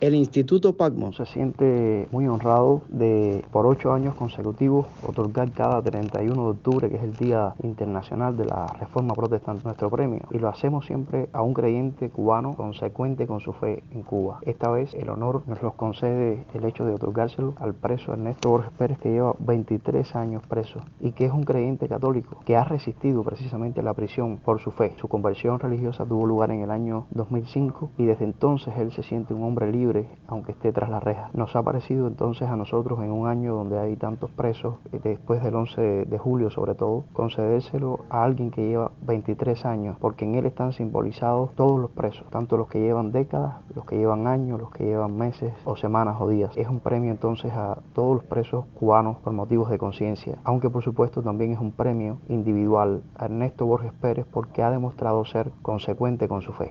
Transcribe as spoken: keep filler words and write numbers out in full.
El Instituto Pacmon se siente muy honrado de, por ocho años consecutivos, otorgar cada treinta y uno de octubre, que es el Día Internacional de la Reforma Protestante, nuestro premio. Y lo hacemos siempre a un creyente cubano consecuente con su fe en Cuba. Esta vez el honor nos lo concede el hecho de otorgárselo al preso Ernesto Borges Pérez, que lleva veintitrés años preso y que es un creyente católico que ha resistido precisamente la prisión por su fe. Su conversión religiosa tuvo lugar en el año dos mil cinco y desde entonces él se siente un hombre libre aunque esté tras las rejas. Nos ha parecido entonces a nosotros, en un año donde hay tantos presos, después del once de julio sobre todo, concedérselo a alguien que lleva veintitrés años, porque en él están simbolizados todos los presos, tanto los que llevan décadas, los que llevan años, los que llevan meses o semanas o días. Es un premio entonces a todos los presos cubanos por motivos de conciencia, aunque por supuesto también es un premio individual a Ernesto Borges Pérez, porque ha demostrado ser consecuente con su fe.